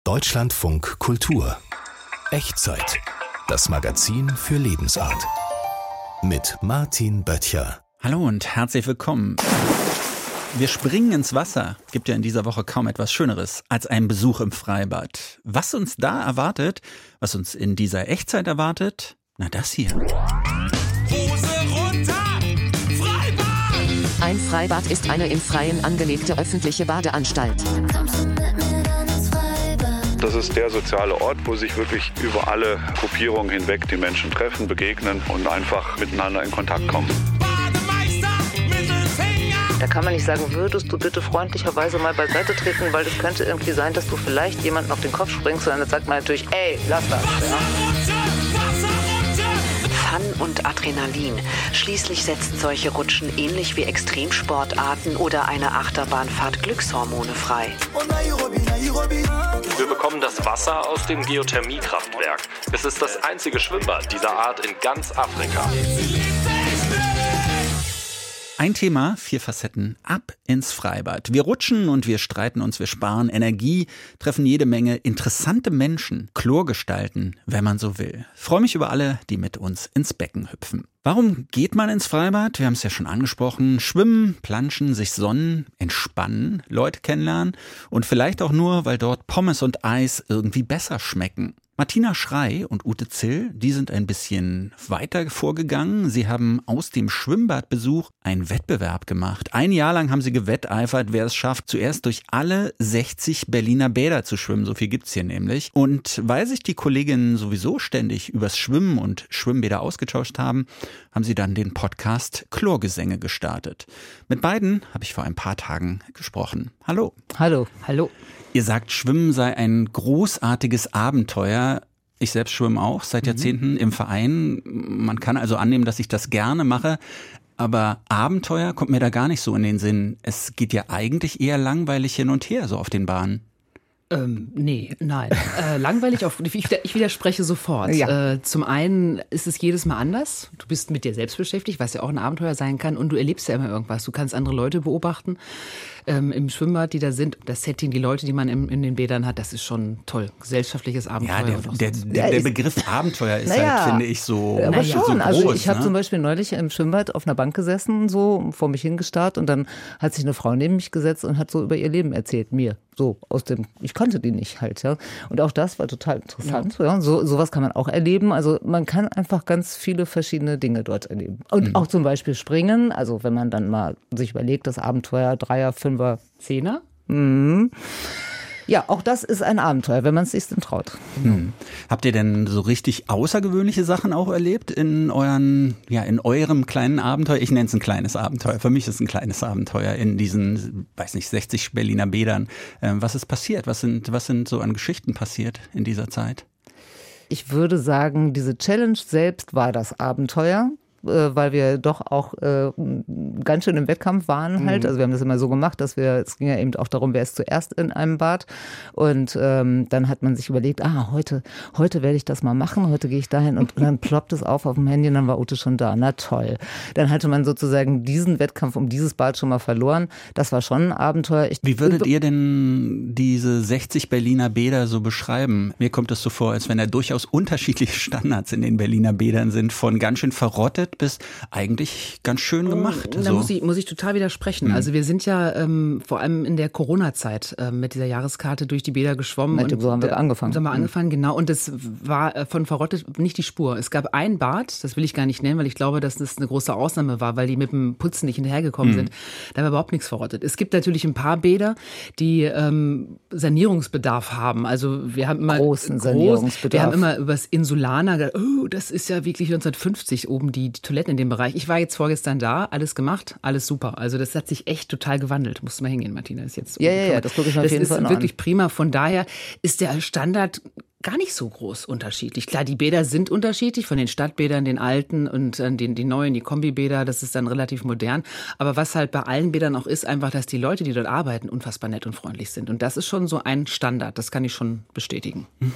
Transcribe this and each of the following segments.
Deutschlandfunk Kultur. Echtzeit. Das Magazin für Lebensart. Mit Martin Böttcher. Hallo und herzlich willkommen. Wir springen ins Wasser. Gibt ja in dieser Woche kaum etwas Schöneres als einen Besuch im Freibad. Was uns da erwartet, was uns in dieser Echtzeit erwartet, na das hier. Hose runter! Freibad! Ein Freibad ist eine im Freien angelegte öffentliche Badeanstalt. Das ist der soziale Ort, wo sich wirklich über alle Gruppierungen hinweg die Menschen treffen, begegnen und einfach miteinander in Kontakt kommen. Bademeister, Mittelfinger! Da kann man nicht sagen, würdest du bitte freundlicherweise mal beiseite treten, weil es könnte irgendwie sein, dass du vielleicht jemanden auf den Kopf springst, sondern dann sagt man natürlich, ey, lass das. Ja. Fun und Adrenalin. Schließlich setzen solche Rutschen ähnlich wie Extremsportarten oder eine Achterbahnfahrt Glückshormone frei. Wir bekommen das Wasser aus dem Geothermiekraftwerk. Es ist das einzige Schwimmbad dieser Art in ganz Afrika. Ein Thema, 4 Facetten, ab ins Freibad. Wir rutschen und wir streiten uns, wir sparen Energie, treffen jede Menge interessante Menschen, Chlorgestalten, wenn man so will. Freue mich über alle, die mit uns ins Becken hüpfen. Warum geht man ins Freibad? Wir haben es ja schon angesprochen. Schwimmen, planschen, sich sonnen, entspannen, Leute kennenlernen und vielleicht auch nur, weil dort Pommes und Eis irgendwie besser schmecken. Martina Schrey und Ute Zill, die sind ein bisschen weiter vorgegangen. Sie haben aus dem Schwimmbadbesuch einen Wettbewerb gemacht. Ein Jahr lang haben sie gewetteifert, wer es schafft, zuerst durch alle 60 Berliner Bäder zu schwimmen. So viel gibt's hier nämlich. Und weil sich die Kolleginnen sowieso ständig übers Schwimmen und Schwimmbäder ausgetauscht haben, haben sie dann den Podcast Chlorgesänge gestartet. Mit beiden habe ich vor ein paar Tagen gesprochen. Hallo. Hallo. Hallo. Ihr sagt, Schwimmen sei ein großartiges Abenteuer. Ich selbst schwimme auch seit Jahrzehnten im Verein. Man kann also annehmen, dass ich das gerne mache. Aber Abenteuer kommt mir da gar nicht so in den Sinn. Es geht ja eigentlich eher langweilig hin und her, so auf den Bahnen. Nein. Langweilig, ich widerspreche sofort. Ja. Zum einen ist es jedes Mal anders. Du bist mit dir selbst beschäftigt, was ja auch ein Abenteuer sein kann. Und du erlebst ja immer irgendwas. Du kannst andere Leute beobachten im Schwimmbad, die da sind. Das Setting, die Leute, die man in den Bädern hat, das ist schon toll. Gesellschaftliches Abenteuer. Ja, der Begriff Abenteuer ist halt, finde ich, so aber so schon. groß. Also ich habe ne? zum Beispiel neulich im Schwimmbad auf einer Bank gesessen, so vor mich hingestarrt und dann hat sich eine Frau neben mich gesetzt und hat so über ihr Leben erzählt, mir. So ich kannte die nicht halt, ja. Und auch das war total interessant. Ja. Sowas kann man auch erleben. Also man kann einfach ganz viele verschiedene Dinge dort erleben. Und auch zum Beispiel springen. Also wenn man dann mal sich überlegt, das Abenteuer 3er, 5er, 10er. Ja, auch das ist ein Abenteuer, wenn man es sich denn traut. Habt ihr denn so richtig außergewöhnliche Sachen auch erlebt in eurem kleinen Abenteuer? Ich nenne es ein kleines Abenteuer. Für mich ist es ein kleines Abenteuer in diesen, 60 Berliner Bädern. Was ist passiert? Was sind so an Geschichten passiert in dieser Zeit? Ich würde sagen, diese Challenge selbst war das Abenteuer, weil wir doch auch ganz schön im Wettkampf waren halt. Also wir haben das immer so gemacht, es ging ja eben auch darum, wer ist zuerst in einem Bad. Und dann hat man sich überlegt, heute werde ich das mal machen, heute gehe ich dahin und dann ploppt es auf dem Handy und dann war Ute schon da. Na toll. Dann hatte man sozusagen diesen Wettkampf um dieses Bad schon mal verloren. Das war schon ein Abenteuer. Wie würdet ihr denn diese 60 Berliner Bäder so beschreiben? Mir kommt es so vor, als wenn da durchaus unterschiedliche Standards in den Berliner Bädern sind, von ganz schön verrottet bis eigentlich ganz schön gemacht. Da muss ich total widersprechen. Also wir sind ja vor allem in der Corona-Zeit mit dieser Jahreskarte durch die Bäder geschwommen. So haben wir angefangen. So haben wir angefangen, genau. Und das war von verrottet nicht die Spur. Es gab ein Bad, das will ich gar nicht nennen, weil ich glaube, dass das eine große Ausnahme war, weil die mit dem Putzen nicht hinterhergekommen sind. Da war überhaupt nichts verrottet. Es gibt natürlich ein paar Bäder, die Sanierungsbedarf haben. Also wir haben immer großen Sanierungsbedarf. Wir haben immer über das Insulaner gedacht, das ist ja wirklich 1950 oben die Toiletten in dem Bereich. Ich war jetzt vorgestern da, alles gemacht, alles super. Also das hat sich echt total gewandelt. Musst du mal hingehen, Martina. Ist jetzt ja, das gucke ich mir auf jeden Fall an. Das ist wirklich prima. Von daher ist der Standard gar nicht so groß unterschiedlich. Klar, die Bäder sind unterschiedlich, von den Stadtbädern, den alten und die neuen, die Kombibäder, das ist dann relativ modern. Aber was halt bei allen Bädern auch ist, einfach, dass die Leute, die dort arbeiten, unfassbar nett und freundlich sind. Und das ist schon so ein Standard, das kann ich schon bestätigen. Ja.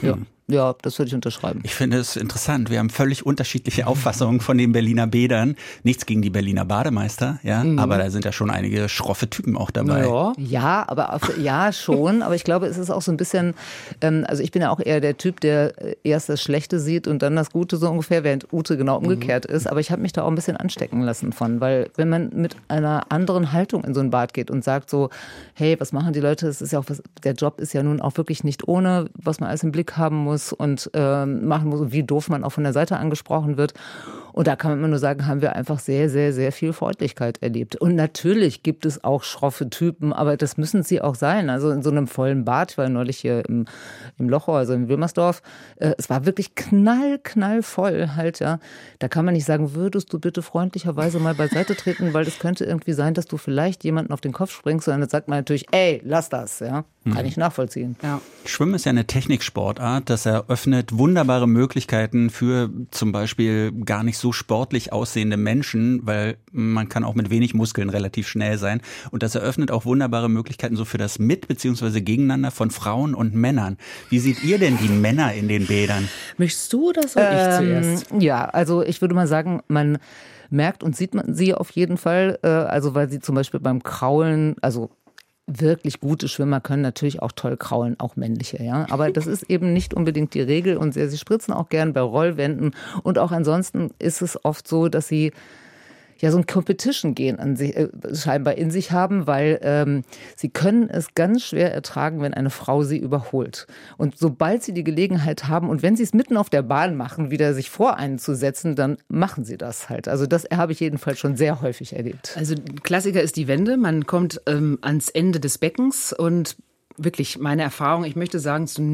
Ja, das würde ich unterschreiben. Ich finde es interessant. Wir haben völlig unterschiedliche Auffassungen von den Berliner Bädern. Nichts gegen die Berliner Bademeister, ja, aber da sind ja schon einige schroffe Typen auch dabei. Ja, ja, schon. Aber ich glaube, es ist auch so ein bisschen, also ich bin ja auch eher der Typ, der erst das Schlechte sieht und dann das Gute so ungefähr, während Ute genau umgekehrt ist. Aber ich habe mich da auch ein bisschen anstecken lassen von, weil wenn man mit einer anderen Haltung in so ein Bad geht und sagt so, hey, was machen die Leute? Das ist ja auch der Job ist ja nun auch wirklich nicht ohne, was man alles im Blick haben muss und machen muss und wie doof man auch von der Seite angesprochen wird. Und da kann man immer nur sagen, haben wir einfach sehr, sehr, sehr viel Freundlichkeit erlebt. Und natürlich gibt es auch schroffe Typen, aber das müssen sie auch sein. Also in so einem vollen Bad, ich war neulich hier im Lochau, also in Wilmersdorf, es war wirklich knallvoll halt, ja. Da kann man nicht sagen, würdest du bitte freundlicherweise mal beiseite treten, weil es könnte irgendwie sein, dass du vielleicht jemanden auf den Kopf springst, sondern dann sagt man natürlich, ey, lass das, ja. Kann ich nachvollziehen. Ja. Schwimmen ist ja eine Techniksportart, das eröffnet wunderbare Möglichkeiten für zum Beispiel gar nicht so sportlich aussehende Menschen, weil man kann auch mit wenig Muskeln relativ schnell sein. Und das eröffnet auch wunderbare Möglichkeiten so für das Mit- bzw. Gegeneinander von Frauen und Männern. Wie seht ihr denn die Männer in den Bädern? Möchtest du das oder ich zuerst? Ja, also ich würde mal sagen, man merkt und sieht man sie auf jeden Fall, also weil sie zum Beispiel beim Kraulen, also wirklich gute Schwimmer können natürlich auch toll kraulen, auch männliche, ja. Aber das ist eben nicht unbedingt die Regel und sie spritzen auch gern bei Rollwänden und auch ansonsten ist es oft so, dass sie ja so ein Competition-Gen an sich, scheinbar in sich haben, weil sie können es ganz schwer ertragen, wenn eine Frau sie überholt. Und sobald sie die Gelegenheit haben und wenn sie es mitten auf der Bahn machen, wieder sich vor einen zu setzen, dann machen sie das halt. Also das habe ich jedenfalls schon sehr häufig erlebt. Also Klassiker ist die Wende. Man kommt ans Ende des Beckens und wirklich meine Erfahrung, ich möchte sagen zu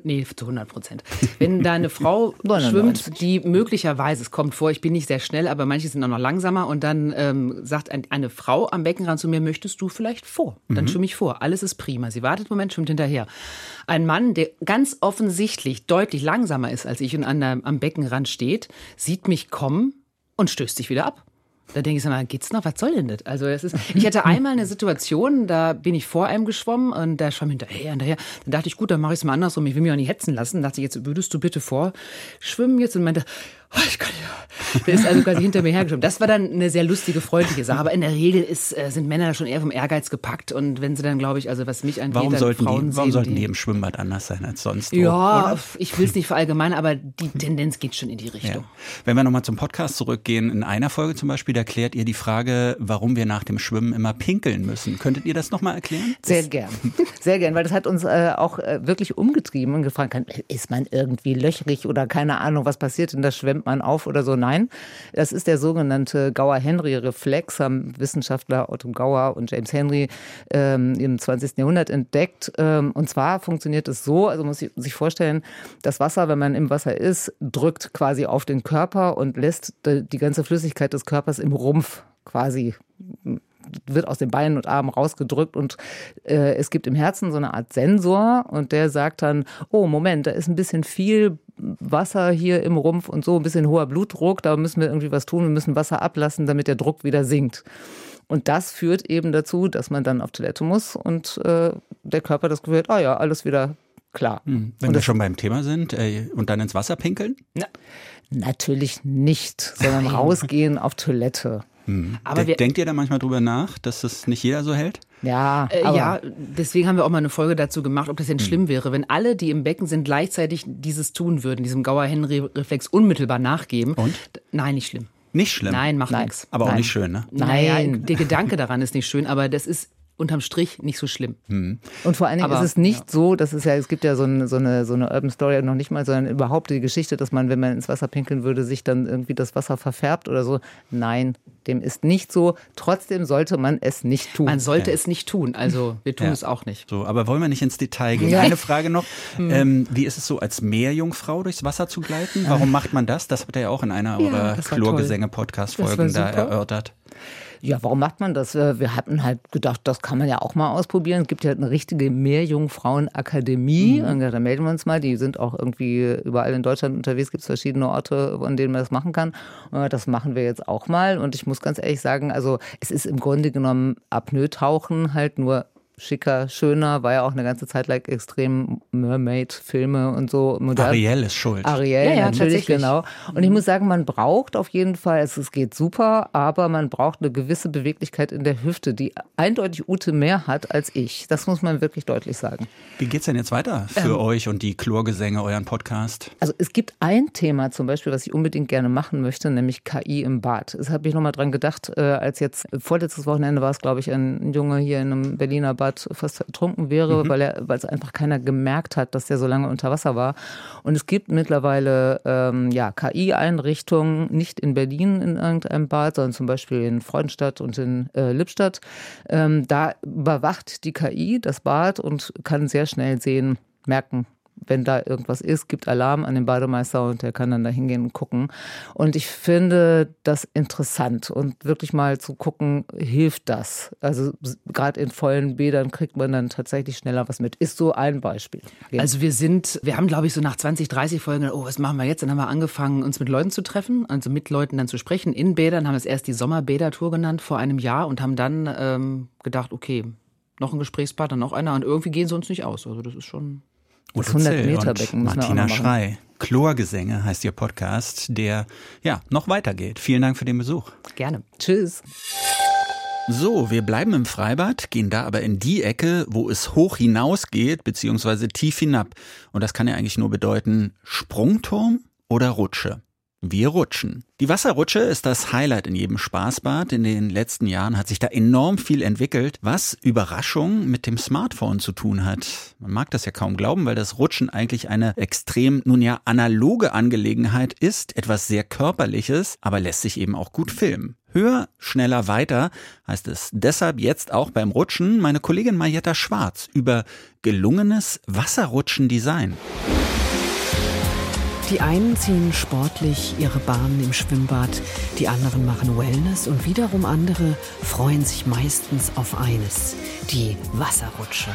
100%. Wenn da eine Frau schwimmt, die möglicherweise, es kommt vor, ich bin nicht sehr schnell, aber manche sind auch noch langsamer und dann sagt eine Frau am Beckenrand zu mir, möchtest du vielleicht vor? Dann schwimme ich vor. Alles ist prima. Sie wartet einen Moment, schwimmt hinterher. Ein Mann, der ganz offensichtlich deutlich langsamer ist als ich und am Beckenrand steht, sieht mich kommen und stößt sich wieder ab. Da denke ich so mal, geht's noch? Was soll denn das? Also ich hatte einmal eine Situation, da bin ich vor einem geschwommen und der schwamm hinterher. Dann dachte ich, gut, dann mache ich es mal andersrum. Ich will mich auch nicht hetzen lassen. Dachte ich, jetzt würdest du bitte vor schwimmen jetzt und meinte, oh, ich kann nicht. Der ist also quasi hinter mir hergeschwommen. Das war dann eine sehr lustige, freundliche Sache. Aber in der Regel sind Männer schon eher vom Ehrgeiz gepackt. Und wenn sie dann, glaube ich, also was mich angeht, warum sollten die im Schwimmbad anders sein als sonst? Ja, oder? Ich will es nicht verallgemeinern, aber die Tendenz geht schon in die Richtung. Ja. Wenn wir nochmal zum Podcast zurückgehen, in einer Folge zum Beispiel, da klärt ihr die Frage, warum wir nach dem Schwimmen immer pinkeln müssen. Könntet ihr das nochmal erklären? Sehr gern, weil das hat uns auch wirklich umgetrieben und gefragt, ist man irgendwie löchrig oder keine Ahnung, was passiert denn, da schwemmt man auf oder so. Nein, das ist der sogenannte Gauer-Henry-Reflex, haben Wissenschaftler Otto Gauer und James Henry im 20. Jahrhundert entdeckt. Und zwar funktioniert es so, also muss ich sich vorstellen, das Wasser, wenn man im Wasser ist, drückt quasi auf den Körper und lässt die ganze Flüssigkeit des Körpers im Rumpf quasi, wird aus den Beinen und Armen rausgedrückt und es gibt im Herzen so eine Art Sensor und der sagt dann, oh Moment, da ist ein bisschen viel Wasser hier im Rumpf und so, ein bisschen hoher Blutdruck, da müssen wir irgendwie was tun, wir müssen Wasser ablassen, damit der Druck wieder sinkt. Und das führt eben dazu, dass man dann auf Toilette muss und der Körper das Gefühl hat, ah ja, alles wieder klar. Wenn wir schon beim Thema sind und dann ins Wasser pinkeln? Na, natürlich nicht, sondern rausgehen auf Toilette. Aber denkt ihr da manchmal drüber nach, dass das nicht jeder so hält? Ja, ja, deswegen haben wir auch mal eine Folge dazu gemacht, ob das denn schlimm wäre, wenn alle, die im Becken sind, gleichzeitig dieses tun würden, diesem Gauer-Henry-Reflex unmittelbar nachgeben. Und? Nein, nicht schlimm. Nicht schlimm? Nein, macht nichts. Aber auch nicht schön, ne? Nein. Der Gedanke daran ist nicht schön, aber das ist unterm Strich nicht so schlimm. Und vor allen Dingen ist es nicht so, das ist ja, es gibt ja so eine Urban Story noch nicht mal, sondern überhaupt die Geschichte, dass man, wenn man ins Wasser pinkeln würde, sich dann irgendwie das Wasser verfärbt oder so. Nein, dem ist nicht so. Trotzdem sollte man es nicht tun. Man sollte es nicht tun. Also wir tun es auch nicht. So, aber wollen wir nicht ins Detail gehen? Ja. Eine Frage noch. Wie ist es so, als Meerjungfrau durchs Wasser zu gleiten? Warum macht man das? Das habt ihr ja auch in einer eurer Chlorgesänge-Podcast-Folgen da erörtert. Ja, warum macht man das? Wir hatten halt gedacht, das kann man ja auch mal ausprobieren. Es gibt ja eine richtige Meerjungfrauenakademie. Da melden wir uns mal. Die sind auch irgendwie überall in Deutschland unterwegs. Es gibt verschiedene Orte, an denen man das machen kann. Das machen wir jetzt auch mal. Und ich muss ganz ehrlich sagen, also es ist im Grunde genommen Apnoe-Tauchen halt nur schicker, schöner, war ja auch eine ganze Zeit lang extrem Mermaid-Filme und so. Modern. Ariel ist schuld. Ariel, ja, natürlich, genau. Und ich muss sagen, man braucht auf jeden Fall, es geht super, aber man braucht eine gewisse Beweglichkeit in der Hüfte, die eindeutig Ute mehr hat als ich. Das muss man wirklich deutlich sagen. Wie geht's denn jetzt weiter für euch und die Chlorgesänge, euren Podcast? Also es gibt ein Thema zum Beispiel, was ich unbedingt gerne machen möchte, nämlich KI im Bad. Das habe ich nochmal dran gedacht, als jetzt vorletztes Wochenende war es, glaube ich, ein Junge hier in einem Berliner Bad fast ertrunken wäre, weil es einfach keiner gemerkt hat, dass der so lange unter Wasser war. Und es gibt mittlerweile KI-Einrichtungen, nicht in Berlin in irgendeinem Bad, sondern zum Beispiel in Freudenstadt und in Lippstadt. Da überwacht die KI das Bad und kann sehr schnell merken, wenn da irgendwas ist, gibt Alarm an den Bademeister und der kann dann da hingehen und gucken. Und ich finde das interessant und wirklich mal zu gucken, hilft das? Also gerade in vollen Bädern kriegt man dann tatsächlich schneller was mit. Ist so ein Beispiel. Also wir haben, glaube ich, so nach 20, 30 Folgen, was machen wir jetzt? Dann haben wir angefangen, uns mit Leuten zu treffen, also mit Leuten dann zu sprechen. In Bädern haben wir es erst die Sommerbädertour genannt vor einem Jahr und haben dann gedacht, okay, noch ein Gesprächspartner, noch einer und irgendwie gehen sie uns nicht aus. Also das ist schon... Das 100-Meter-Becken müssen wir auch noch Martina machen. Schrei. Chlorgesänge heißt ihr Podcast, der noch weitergeht. Vielen Dank für den Besuch. Gerne. Tschüss. So, wir bleiben im Freibad, gehen da aber in die Ecke, wo es hoch hinausgeht, beziehungsweise tief hinab. Und das kann ja eigentlich nur bedeuten Sprungturm oder Rutsche. Wir rutschen. Die Wasserrutsche ist das Highlight in jedem Spaßbad. In den letzten Jahren hat sich da enorm viel entwickelt, was Überraschung mit dem Smartphone zu tun hat. Man mag das ja kaum glauben, weil das Rutschen eigentlich eine extrem, analoge Angelegenheit ist, etwas sehr Körperliches, aber lässt sich eben auch gut filmen. Höher, schneller, weiter heißt es deshalb jetzt auch beim Rutschen. Meine Kollegin Marietta Schwarz über gelungenes Wasserrutschen-Design. Die einen ziehen sportlich ihre Bahnen im Schwimmbad, die anderen machen Wellness und wiederum andere freuen sich meistens auf eines, die Wasserrutsche.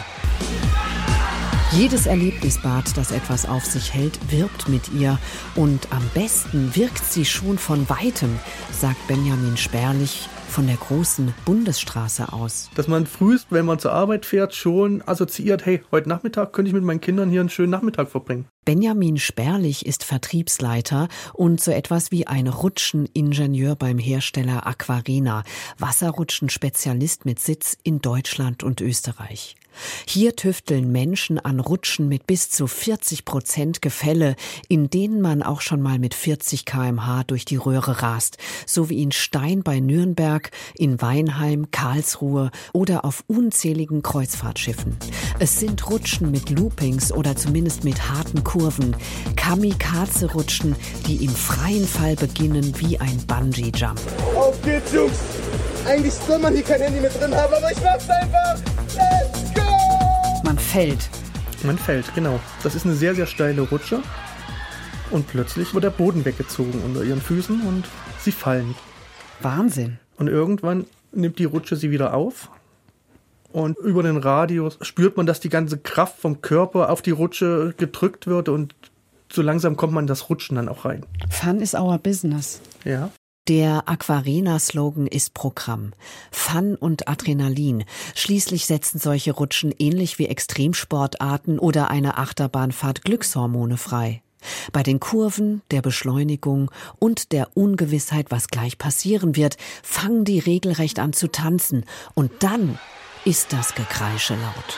Jedes Erlebnisbad, das etwas auf sich hält, wirbt mit ihr und am besten wirkt sie schon von Weitem, sagt Benjamin Sperlich von der großen Bundesstraße aus. Dass man frühest, wenn man zur Arbeit fährt, schon assoziiert, hey, heute Nachmittag könnte ich mit meinen Kindern hier einen schönen Nachmittag verbringen. Benjamin Sperlich ist Vertriebsleiter und so etwas wie ein Rutscheningenieur beim Hersteller Aquarena, Wasserrutschenspezialist mit Sitz in Deutschland und Österreich. Hier tüfteln Menschen an Rutschen mit bis zu 40% Gefälle, in denen man auch schon mal mit 40 km/h durch die Röhre rast, so wie in Stein bei Nürnberg, in Weinheim, Karlsruhe oder auf unzähligen Kreuzfahrtschiffen. Es sind Rutschen mit Loopings oder zumindest mit harten Kurven, Kamikaze-Rutschen, die im freien Fall beginnen wie ein Bungee-Jump. Auf geht's, Jungs! Eigentlich soll man hier kein Handy mit drin haben, aber ich mach's einfach! Let's go! Man fällt. Man fällt, genau. Das ist eine sehr, sehr steile Rutsche. Und plötzlich wird der Boden weggezogen unter ihren Füßen und sie fallen. Wahnsinn. Und irgendwann nimmt die Rutsche sie wieder auf. Und über den Radius spürt man, dass die ganze Kraft vom Körper auf die Rutsche gedrückt wird. Und so langsam kommt man in das Rutschen dann auch rein. Fun is our business. Ja. Der Aquarena-Slogan ist Programm. Fun und Adrenalin. Schließlich setzen solche Rutschen ähnlich wie Extremsportarten oder eine Achterbahnfahrt Glückshormone frei. Bei den Kurven, der Beschleunigung und der Ungewissheit, was gleich passieren wird, fangen die regelrecht an zu tanzen. Und dann ist das Gekreische laut.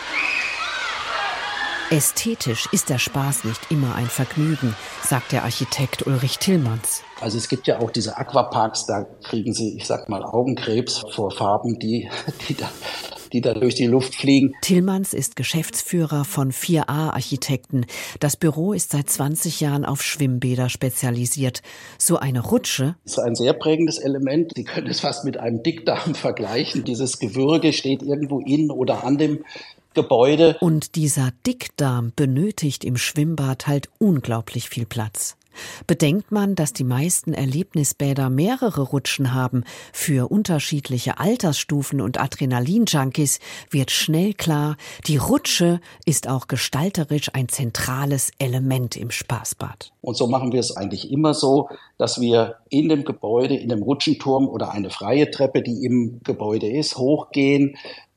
Ästhetisch ist der Spaß nicht immer ein Vergnügen, sagt der Architekt Ulrich Tillmanns. Also es gibt ja auch diese Aquaparks, da kriegen Sie, ich sag mal, Augenkrebs vor Farben, die da durch die Luft fliegen. Tillmanns ist Geschäftsführer von 4A Architekten. Das Büro ist seit 20 Jahren auf Schwimmbäder spezialisiert. So eine Rutsche ist ein sehr prägendes Element. Sie können es fast mit einem Dickdarm vergleichen. Dieses Gewürge steht irgendwo in oder an dem Gebäude. Und dieser Dickdarm benötigt im Schwimmbad halt unglaublich viel Platz. Bedenkt man, dass die meisten Erlebnisbäder mehrere Rutschen haben, für unterschiedliche Altersstufen und Adrenalin-Junkies, wird schnell klar, die Rutsche ist auch gestalterisch ein zentrales Element im Spaßbad. Und so machen wir es eigentlich immer so, dass wir in dem Gebäude, in dem Rutschenturm oder eine freie Treppe, die im Gebäude ist, hochgehen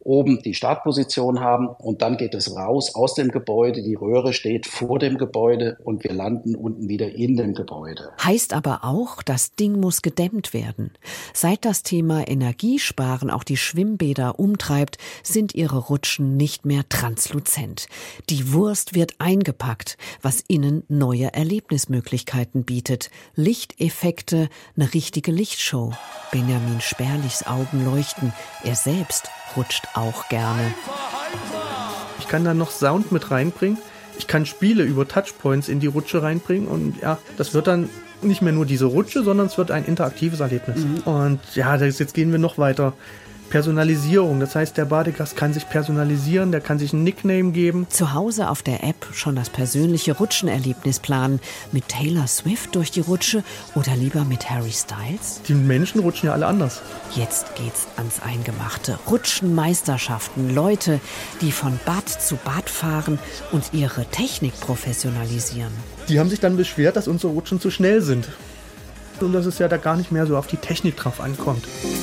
oben die Startposition haben und dann geht es raus aus dem Gebäude. Die Röhre steht vor dem Gebäude und wir landen unten wieder in dem Gebäude. Heißt aber auch, das Ding muss gedämmt werden. Seit das Thema Energiesparen auch die Schwimmbäder umtreibt, sind ihre Rutschen nicht mehr transluzent. Die Wurst wird eingepackt, was innen neue Erlebnismöglichkeiten bietet. Lichteffekte, eine richtige Lichtshow. Benjamin Sperlichs Augen leuchten. Er selbst rutscht auch gerne. Ich kann da noch Sound mit reinbringen. Ich kann Spiele über Touchpoints in die Rutsche reinbringen und ja, das wird dann nicht mehr nur diese Rutsche, sondern es wird ein interaktives Erlebnis. Und ja, jetzt gehen wir noch weiter. Personalisierung, das heißt, der Badegast kann sich personalisieren, der kann sich einen Nickname geben. Zu Hause auf der App schon das persönliche Rutschenerlebnis planen. Mit Taylor Swift durch die Rutsche oder lieber mit Harry Styles? Die Menschen rutschen ja alle anders. Jetzt geht's ans Eingemachte. Rutschenmeisterschaften, Leute, die von Bad zu Bad fahren und ihre Technik professionalisieren. Die haben sich dann beschwert, dass unsere Rutschen zu schnell sind. Und dass es ja da gar nicht mehr so auf die Technik drauf ankommt.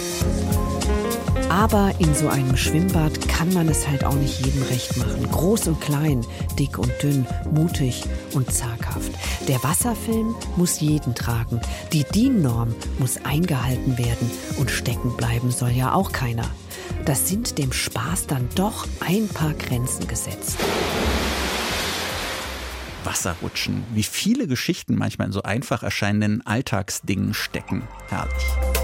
Aber in so einem Schwimmbad kann man es halt auch nicht jedem recht machen. Groß und klein, dick und dünn, mutig und zaghaft. Der Wasserfilm muss jeden tragen. Die DIN-Norm muss eingehalten werden. Und stecken bleiben soll ja auch keiner. Das sind dem Spaß dann doch ein paar Grenzen gesetzt. Wasserrutschen. Wie viele Geschichten manchmal in so einfach erscheinenden Alltagsdingen stecken. Herrlich.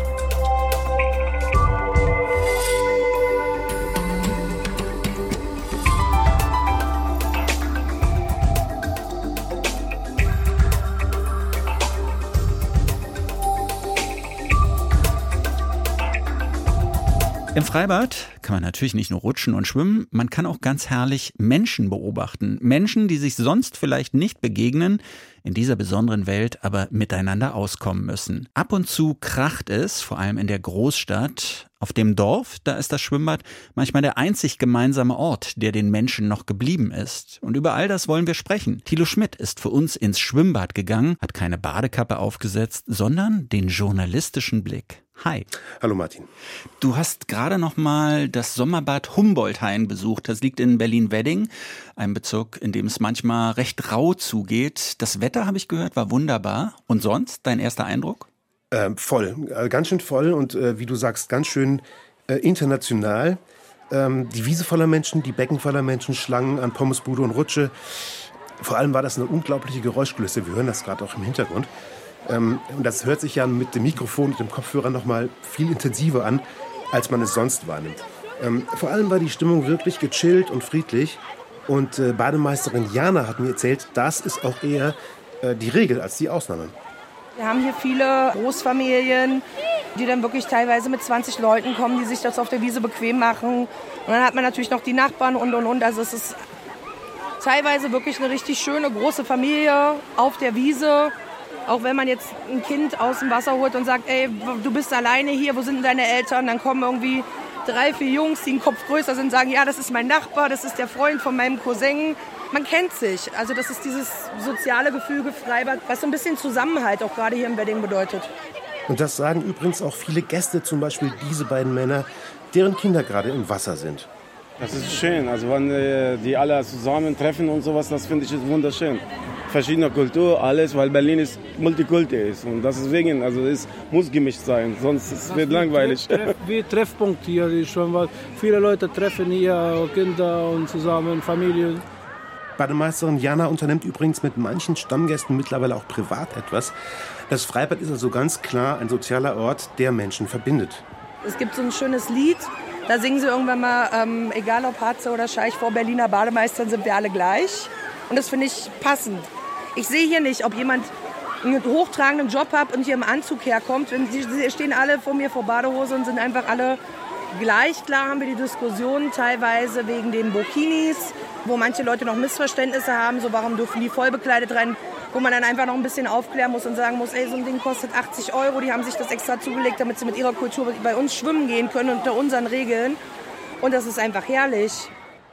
Im Freibad kann man natürlich nicht nur rutschen und schwimmen, man kann auch ganz herrlich Menschen beobachten. Menschen, die sich sonst vielleicht nicht begegnen, in dieser besonderen Welt aber miteinander auskommen müssen. Ab und zu kracht es, vor allem in der Großstadt. Auf dem Dorf, da ist das Schwimmbad manchmal der einzig gemeinsame Ort, der den Menschen noch geblieben ist. Und über all das wollen wir sprechen. Thilo Schmidt ist für uns ins Schwimmbad gegangen, hat keine Badekappe aufgesetzt, sondern den journalistischen Blick. Hi. Hallo Martin. Du hast gerade noch mal das Sommerbad Humboldt-Hain besucht. Das liegt in Berlin-Wedding, einem Bezirk, in dem es manchmal recht rau zugeht. Das Wetter, habe ich gehört, war wunderbar. Und sonst, dein erster Eindruck? Voll, ganz schön voll und wie du sagst, ganz schön international. Die Wiese voller Menschen, die Becken voller Menschen, Schlangen an Pommesbude und Rutsche. Vor allem war das eine unglaubliche Geräuschkulisse. Wir hören das gerade auch im Hintergrund. Und das hört sich ja mit dem Mikrofon und dem Kopfhörer noch mal viel intensiver an, als man es sonst wahrnimmt. Vor allem war die Stimmung wirklich gechillt und friedlich. Und Bademeisterin Jana hat mir erzählt, das ist auch eher die Regel als die Ausnahme. Wir haben hier viele Großfamilien, die dann wirklich teilweise mit 20 Leuten kommen, die sich das auf der Wiese bequem machen. Und dann hat man natürlich noch die Nachbarn und. Also es ist teilweise wirklich eine richtig schöne, große Familie auf der Wiese. Auch wenn man jetzt ein Kind aus dem Wasser holt und sagt, ey, du bist alleine hier, wo sind denn deine Eltern? Dann kommen irgendwie 3, 4 Jungs, die einen Kopf größer sind, sagen, ja, das ist mein Nachbar, das ist der Freund von meinem Cousin. Man kennt sich. Also das ist dieses soziale Gefüge Freibad, was so ein bisschen Zusammenhalt auch gerade hier im Wedding bedeutet. Und das sagen übrigens auch viele Gäste, zum Beispiel diese beiden Männer, deren Kinder gerade im Wasser sind. Das ist schön, also wenn die alle zusammentreffen und sowas, das finde ich wunderschön. Verschiedene Kultur, alles, weil Berlin ist Multikulti ist und deswegen, also es muss gemischt sein, sonst wird langweilig. Wie Treffpunkt hier, die Schwimmbad. Viele Leute treffen hier, Kinder und zusammen, Familien. Bademeisterin Jana unternimmt übrigens mit manchen Stammgästen mittlerweile auch privat etwas. Das Freibad ist also ganz klar ein sozialer Ort, der Menschen verbindet. Es gibt so ein schönes Lied, da singen sie irgendwann mal, egal ob Harze oder Scheich, vor Berliner Bademeistern sind wir alle gleich. Und das finde ich passend. Ich sehe hier nicht, ob jemand einen hochtragenden Job hat und hier im Anzug herkommt. Sie stehen alle vor mir vor Badehose und sind einfach alle gleich. Klar haben wir die Diskussion teilweise wegen den Burkinis, wo manche Leute noch Missverständnisse haben, so warum dürfen die voll bekleidet rein, wo man dann einfach noch ein bisschen aufklären muss und sagen muss, ey, so ein Ding kostet 80 €, die haben sich das extra zugelegt, damit sie mit ihrer Kultur bei uns schwimmen gehen können unter unseren Regeln. Und das ist einfach herrlich.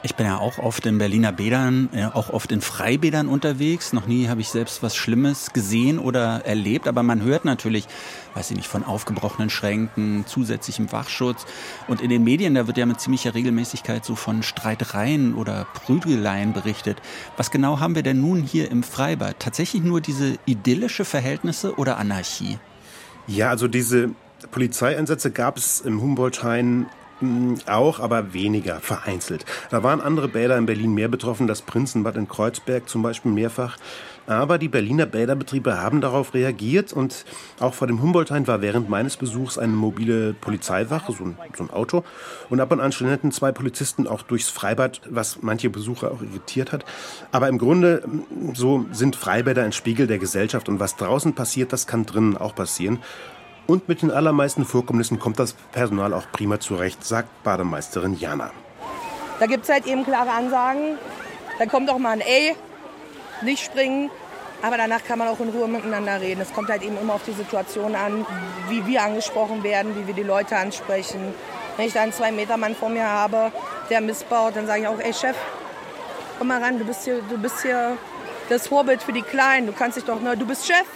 Ich bin ja auch oft in Berliner Bädern, auch oft in Freibädern unterwegs. Noch nie habe ich selbst was Schlimmes gesehen oder erlebt. Aber man hört natürlich, weiß ich nicht, von aufgebrochenen Schränken, zusätzlichem Wachschutz. Und in den Medien, da wird ja mit ziemlicher Regelmäßigkeit so von Streitereien oder Prügeleien berichtet. Was genau haben wir denn nun hier im Freibad? Tatsächlich nur diese idyllische Verhältnisse oder Anarchie? Ja, also diese Polizeieinsätze gab es im Humboldthain auch, aber weniger, vereinzelt. Da waren andere Bäder in Berlin mehr betroffen, das Prinzenbad in Kreuzberg zum Beispiel mehrfach. Aber die Berliner Bäderbetriebe haben darauf reagiert und auch vor dem Humboldthain war während meines Besuchs eine mobile Polizeiwache, so ein Auto. Und ab und an schlendern 2 Polizisten auch durchs Freibad, was manche Besucher auch irritiert hat. Aber im Grunde, so sind Freibäder ein Spiegel der Gesellschaft und was draußen passiert, das kann drinnen auch passieren. Und mit den allermeisten Vorkommnissen kommt das Personal auch prima zurecht, sagt Bademeisterin Jana. Da gibt es halt eben klare Ansagen. Da kommt auch mal ein Ey, nicht springen. Aber danach kann man auch in Ruhe miteinander reden. Es kommt halt eben immer auf die Situation an, wie wir angesprochen werden, wie wir die Leute ansprechen. Wenn ich da einen 2-Meter-Mann vor mir habe, der missbaut, dann sage ich auch, ey Chef, komm mal ran, du bist hier das Vorbild für die Kleinen. Du kannst dich doch, du bist Chef.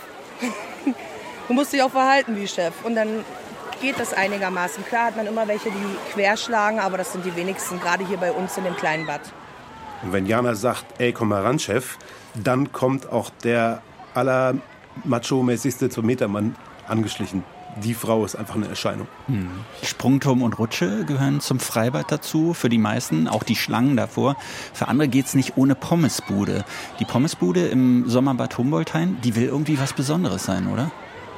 Du musst dich auch verhalten wie Chef. Und dann geht das einigermaßen. Klar hat man immer welche, die querschlagen, aber das sind die wenigsten, gerade hier bei uns in dem kleinen Bad. Und wenn Jana sagt, ey, komm mal ran, Chef, dann kommt auch der allermacho-mäßigste 2-Meter-Mann angeschlichen. Die Frau ist einfach eine Erscheinung. Sprungturm und Rutsche gehören zum Freibad dazu, für die meisten, auch die Schlangen davor. Für andere geht's nicht ohne Pommesbude. Die Pommesbude im Sommerbad Humboldthain, die will irgendwie was Besonderes sein, oder?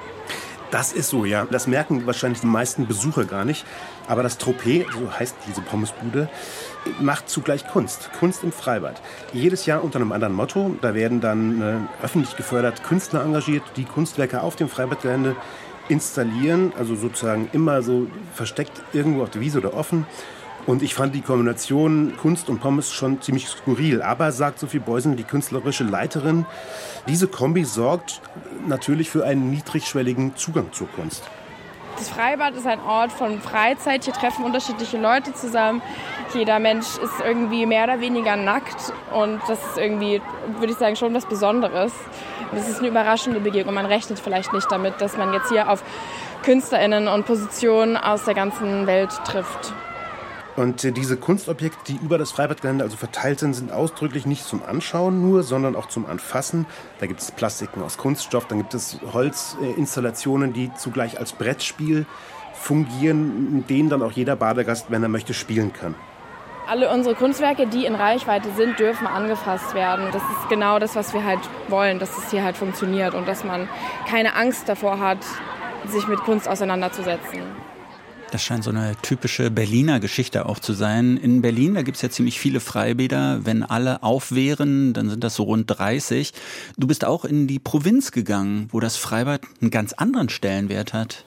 Das ist so, ja. Das merken wahrscheinlich die meisten Besucher gar nicht. Aber das Tropez, so heißt diese Pommesbude, macht zugleich Kunst. Kunst im Freibad. Jedes Jahr unter einem anderen Motto. Da werden dann öffentlich gefördert Künstler engagiert, die Kunstwerke auf dem Freibadgelände installieren. Also sozusagen immer so versteckt irgendwo auf der Wiese oder offen. Und ich fand die Kombination Kunst und Pommes schon ziemlich skurril. Aber, sagt Sophie Beusen, die künstlerische Leiterin, diese Kombi sorgt natürlich für einen niedrigschwelligen Zugang zur Kunst. Das Freibad ist ein Ort von Freizeit. Hier treffen unterschiedliche Leute zusammen. Jeder Mensch ist irgendwie mehr oder weniger nackt. Und das ist irgendwie, würde ich sagen, schon was Besonderes. Das ist eine überraschende Begegnung. Man rechnet vielleicht nicht damit, dass man jetzt hier auf KünstlerInnen und Positionen aus der ganzen Welt trifft. Und diese Kunstobjekte, die über das Freibadgelände also verteilt sind ausdrücklich nicht zum Anschauen nur, sondern auch zum Anfassen. Da gibt es Plastiken aus Kunststoff, dann gibt es Holzinstallationen, die zugleich als Brettspiel fungieren, mit denen dann auch jeder Badegast, wenn er möchte, spielen kann. Alle unsere Kunstwerke, die in Reichweite sind, dürfen angefasst werden. Das ist genau das, was wir halt wollen, dass es hier halt funktioniert und dass man keine Angst davor hat, sich mit Kunst auseinanderzusetzen. Das scheint so eine typische Berliner Geschichte auch zu sein. In Berlin, da gibt es ja ziemlich viele Freibäder. Wenn alle auf wären, dann sind das so rund 30. Du bist auch in die Provinz gegangen, wo das Freibad einen ganz anderen Stellenwert hat.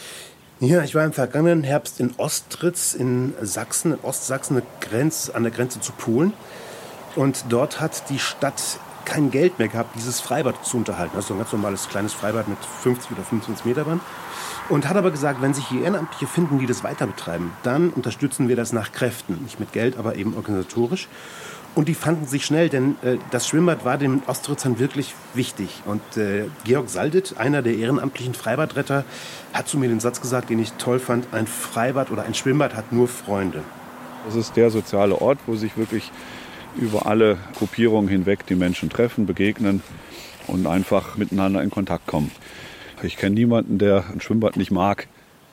Ja, ich war im vergangenen Herbst in Ostritz in Sachsen, in Ostsachsen, an der Grenze zu Polen. Und dort hat die Stadt kein Geld mehr gehabt, dieses Freibad zu unterhalten. Also ein ganz normales kleines Freibad mit 50 oder 25 Meter Bahn. Und hat aber gesagt, wenn sich hier Ehrenamtliche finden, die das weiter betreiben, dann unterstützen wir das nach Kräften. Nicht mit Geld, aber eben organisatorisch. Und die fanden sich schnell, denn das Schwimmbad war den Ostritzern wirklich wichtig. Und Georg Saldit, einer der ehrenamtlichen Freibadretter, hat zu mir den Satz gesagt, den ich toll fand: Ein Freibad oder ein Schwimmbad hat nur Freunde. Das ist der soziale Ort, wo sich wirklich über alle Gruppierungen hinweg die Menschen treffen, begegnen und einfach miteinander in Kontakt kommen. Ich kenne niemanden, der ein Schwimmbad nicht mag.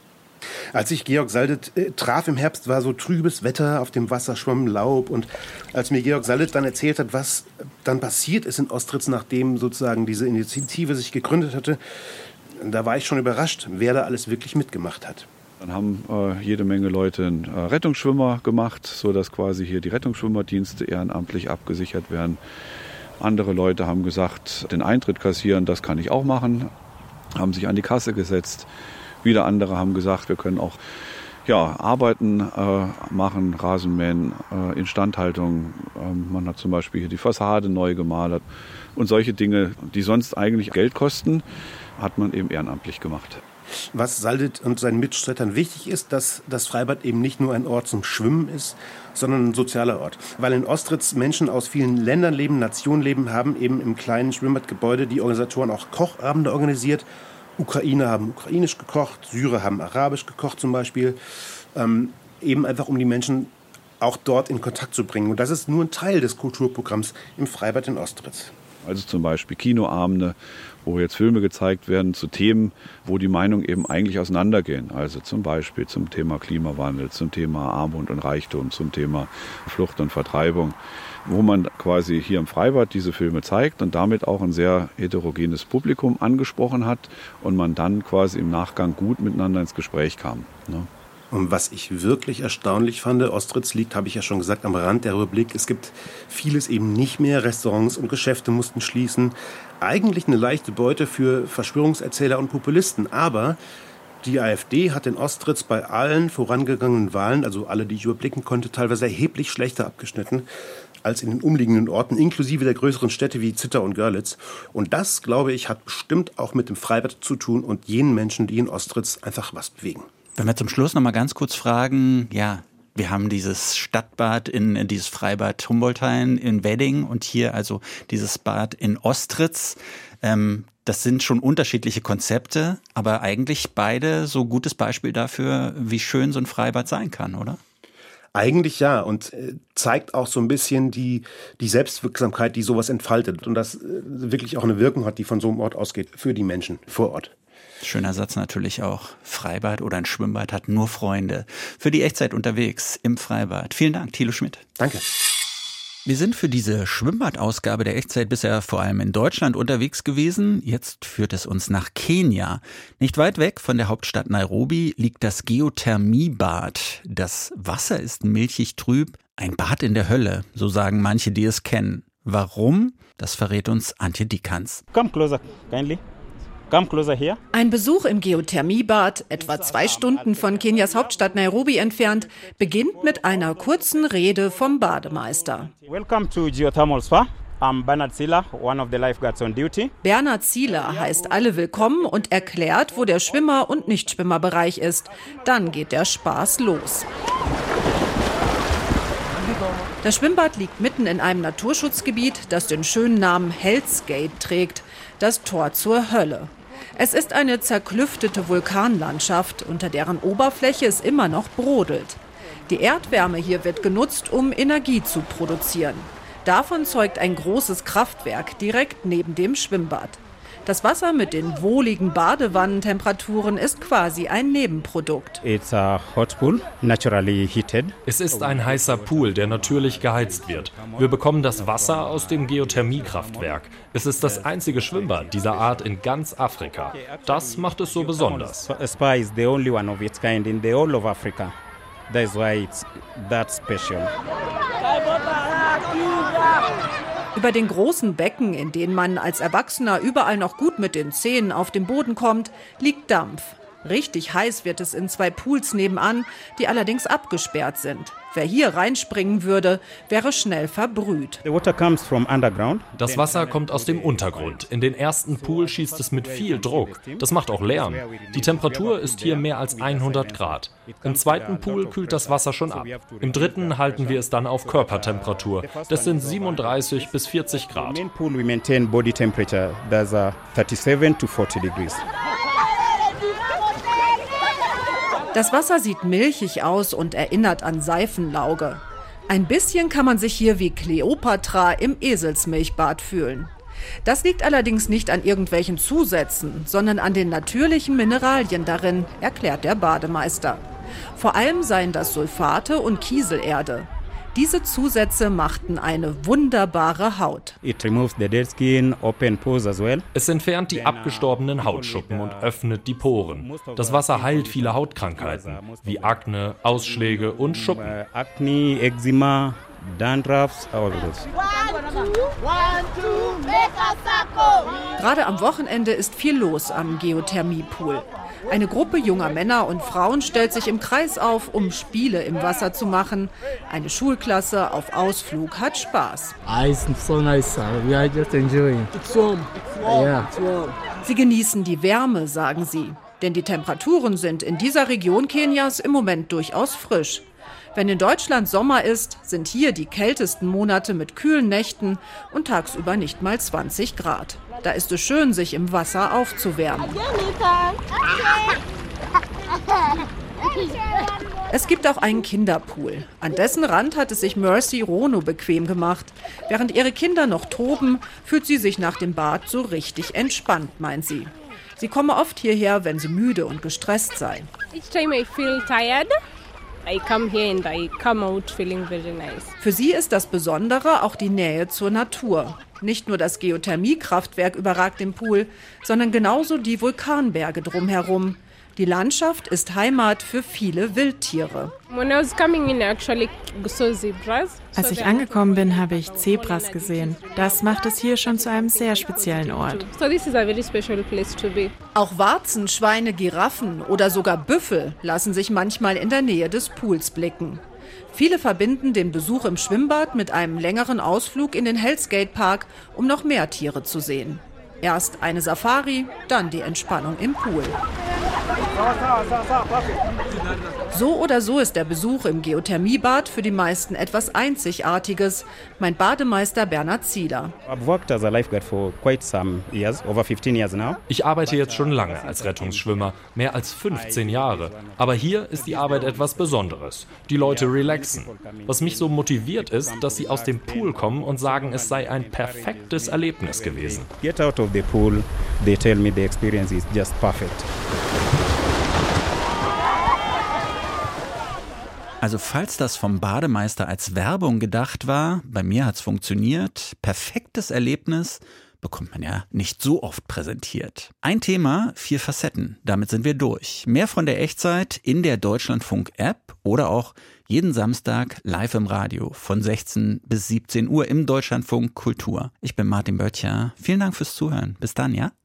Als ich Georg Saldit traf im Herbst, war so trübes Wetter, auf dem Wasser schwamm Laub. Und als mir Georg Saldit dann erzählt hat, was dann passiert ist in Ostritz, nachdem sozusagen diese Initiative sich gegründet hatte, da war ich schon überrascht, wer da alles wirklich mitgemacht hat. Dann haben jede Menge Leute einen Rettungsschwimmer gemacht, sodass quasi hier die Rettungsschwimmerdienste ehrenamtlich abgesichert werden. Andere Leute haben gesagt, den Eintritt kassieren, das kann ich auch machen, haben sich an die Kasse gesetzt. Wieder andere haben gesagt, wir können auch Arbeiten machen, Rasenmähen, Instandhaltung. Man hat zum Beispiel hier die Fassade neu gemalert. Und solche Dinge, die sonst eigentlich Geld kosten, hat man eben ehrenamtlich gemacht. Was Saldet und seinen Mitstreitern wichtig ist, dass das Freibad eben nicht nur ein Ort zum Schwimmen ist, sondern ein sozialer Ort. Weil in Ostritz Menschen aus vielen Ländern leben, Nationen leben, haben eben im kleinen Schwimmbadgebäude die Organisatoren auch Kochabende organisiert. Ukrainer haben ukrainisch gekocht, Syrer haben arabisch gekocht zum Beispiel. Eben einfach, um die Menschen auch dort in Kontakt zu bringen. Und das ist nur ein Teil des Kulturprogramms im Freibad in Ostritz. Also zum Beispiel Kinoabende, wo jetzt Filme gezeigt werden zu Themen, wo die Meinungen eben eigentlich auseinandergehen. Also zum Beispiel zum Thema Klimawandel, zum Thema Armut und Reichtum, zum Thema Flucht und Vertreibung, wo man quasi hier im Freibad diese Filme zeigt und damit auch ein sehr heterogenes Publikum angesprochen hat und man dann quasi im Nachgang gut miteinander ins Gespräch kam. Ne? Und was ich wirklich erstaunlich fand, Ostritz liegt, habe ich ja schon gesagt, am Rand der Republik. Es gibt vieles eben nicht mehr. Restaurants und Geschäfte mussten schließen. Eigentlich eine leichte Beute für Verschwörungserzähler und Populisten. Aber die AfD hat in Ostritz bei allen vorangegangenen Wahlen, also alle, die ich überblicken konnte, teilweise erheblich schlechter abgeschnitten als in den umliegenden Orten, inklusive der größeren Städte wie Zittau und Görlitz. Und das, glaube ich, hat bestimmt auch mit dem Freibad zu tun und jenen Menschen, die in Ostritz einfach was bewegen. Wenn wir zum Schluss noch mal ganz kurz fragen, ja, wir haben dieses Stadtbad in dieses Freibad Humboldthain in Wedding und hier also dieses Bad in Ostritz. Das sind schon unterschiedliche Konzepte, aber eigentlich beide so gutes Beispiel dafür, wie schön so ein Freibad sein kann, oder? Eigentlich ja, und zeigt auch so ein bisschen die Selbstwirksamkeit, die sowas entfaltet und das wirklich auch eine Wirkung hat, die von so einem Ort ausgeht für die Menschen vor Ort. Schöner Satz natürlich auch. Freibad oder ein Schwimmbad hat nur Freunde. Für die Echtzeit unterwegs im Freibad. Vielen Dank, Thilo Schmidt. Danke. Wir sind für diese Schwimmbadausgabe der Echtzeit bisher vor allem in Deutschland unterwegs gewesen. Jetzt führt es uns nach Kenia. Nicht weit weg von der Hauptstadt Nairobi liegt das Geothermiebad. Das Wasser ist milchig trüb. Ein Bad in der Hölle, so sagen manche, die es kennen. Warum? Das verrät uns Antje Dieckans. Come closer, kindly. Come closer here. Ein Besuch im Geothermiebad, etwa 2 Stunden von Kenias Hauptstadt Nairobi entfernt, beginnt mit einer kurzen Rede vom Bademeister. Welcome to Geothermal Spa. I'm Bernard Sila, one of the lifeguards on duty. Bernard Sila heißt alle willkommen und erklärt, wo der Schwimmer- und Nichtschwimmerbereich ist. Dann geht der Spaß los. Das Schwimmbad liegt mitten in einem Naturschutzgebiet, das den schönen Namen Hell's Gate trägt, das Tor zur Hölle. Es ist eine zerklüftete Vulkanlandschaft, unter deren Oberfläche es immer noch brodelt. Die Erdwärme hier wird genutzt, um Energie zu produzieren. Davon zeugt ein großes Kraftwerk direkt neben dem Schwimmbad. Das Wasser mit den wohligen Badewannentemperaturen ist quasi ein Nebenprodukt. It's a hot pool, naturally heated. Es ist ein heißer Pool, der natürlich geheizt wird. Wir bekommen das Wasser aus dem Geothermiekraftwerk. Es ist das einzige Schwimmbad dieser Art in ganz Afrika. Das macht es so besonders. Spa is the only one of its kind in the whole of Africa. That's why it's that special. Über den großen Becken, in denen man als Erwachsener überall noch gut mit den Zehen auf den Boden kommt, liegt Dampf. Richtig heiß wird es in 2 Pools nebenan, die allerdings abgesperrt sind. Wer hier reinspringen würde, wäre schnell verbrüht. Das Wasser kommt aus dem Untergrund. In den ersten Pool schießt es mit viel Druck. Das macht auch Lärm. Die Temperatur ist hier mehr als 100 Grad. Im zweiten Pool kühlt das Wasser schon ab. Im dritten halten wir es dann auf Körpertemperatur. Das sind 37 bis 40 Grad. Das Wasser sieht milchig aus und erinnert an Seifenlauge. Ein bisschen kann man sich hier wie Kleopatra im Eselsmilchbad fühlen. Das liegt allerdings nicht an irgendwelchen Zusätzen, sondern an den natürlichen Mineralien darin, erklärt der Bademeister. Vor allem seien das Sulfate und Kieselerde. Diese Zusätze machten eine wunderbare Haut. Es entfernt die abgestorbenen Hautschuppen und öffnet die Poren. Das Wasser heilt viele Hautkrankheiten, wie Akne, Ausschläge und Schuppen. Acne, Eczema, Dandruffs, all those. Gerade am Wochenende ist viel los am Geothermiepool. Eine Gruppe junger Männer und Frauen stellt sich im Kreis auf, um Spiele im Wasser zu machen. Eine Schulklasse auf Ausflug hat Spaß. Sie genießen die Wärme, sagen sie. Denn die Temperaturen sind in dieser Region Kenias im Moment durchaus frisch. Wenn in Deutschland Sommer ist, sind hier die kältesten Monate mit kühlen Nächten und tagsüber nicht mal 20 Grad. Da ist es schön, sich im Wasser aufzuwärmen. Es gibt auch einen Kinderpool. An dessen Rand hat es sich Mercy Rono bequem gemacht. Während ihre Kinder noch toben, fühlt sie sich nach dem Bad so richtig entspannt, meint sie. Sie komme oft hierher, wenn sie müde und gestresst sei. Each time I feel tired, I come here and I come out feeling very nice. Für sie ist das Besondere auch die Nähe zur Natur. Nicht nur das Geothermiekraftwerk überragt den Pool, sondern genauso die Vulkanberge drumherum. Die Landschaft ist Heimat für viele Wildtiere. Als ich angekommen bin, habe ich Zebras gesehen. Das macht es hier schon zu einem sehr speziellen Ort. Auch Warzen, Schweine, Giraffen oder sogar Büffel lassen sich manchmal in der Nähe des Pools blicken. Viele verbinden den Besuch im Schwimmbad mit einem längeren Ausflug in den Hell's Gate Park, um noch mehr Tiere zu sehen. Erst eine Safari, dann die Entspannung im Pool. So oder so ist der Besuch im Geothermiebad für die meisten etwas Einzigartiges, meint Bademeister Bernhard Zieler. Ich arbeite jetzt schon lange als Rettungsschwimmer, mehr als 15 Jahre. Aber hier ist die Arbeit etwas Besonderes. Die Leute relaxen. Was mich so motiviert ist, dass sie aus dem Pool kommen und sagen, es sei ein perfektes Erlebnis gewesen. Get out of the pool, they tell me the experience is just perfect. Also falls das vom Bademeister als Werbung gedacht war, bei mir hat's funktioniert. Perfektes Erlebnis bekommt man ja nicht so oft präsentiert. Ein Thema, 4 Facetten. Damit sind wir durch. Mehr von der Echtzeit in der Deutschlandfunk-App oder auch jeden Samstag live im Radio von 16 bis 17 Uhr im Deutschlandfunk Kultur. Ich bin Martin Böttcher. Vielen Dank fürs Zuhören. Bis dann, ja?